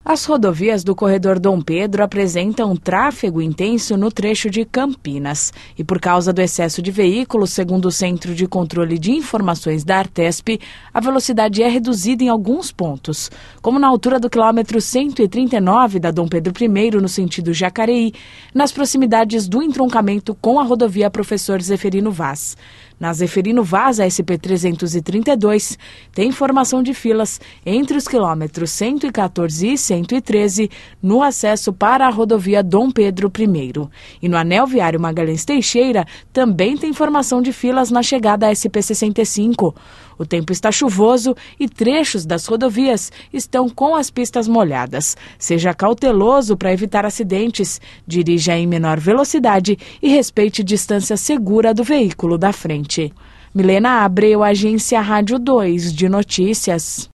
As rodovias do corredor Dom Pedro apresentam tráfego intenso no trecho de Campinas. E por causa do excesso de veículos, segundo o Centro de Controle de Informações da Artesp, a velocidade é reduzida em alguns pontos, como na altura do quilômetro 139 da Dom Pedro I, no sentido Jacareí, nas proximidades do entroncamento com a rodovia Professor Zeferino Vaz. Na Zeferino Vaz, a SP-332, tem formação de filas entre os quilômetros 114 e 113 no acesso para a rodovia Dom Pedro I. E no anel viário Magalhães Teixeira também tem formação de filas na chegada à SP-65. O tempo está chuvoso e trechos das rodovias estão com as pistas molhadas. Seja cauteloso para evitar acidentes, dirija em menor velocidade e respeite distância segura do veículo da frente. Milena Abreu, Agência Rádio 2 de Notícias.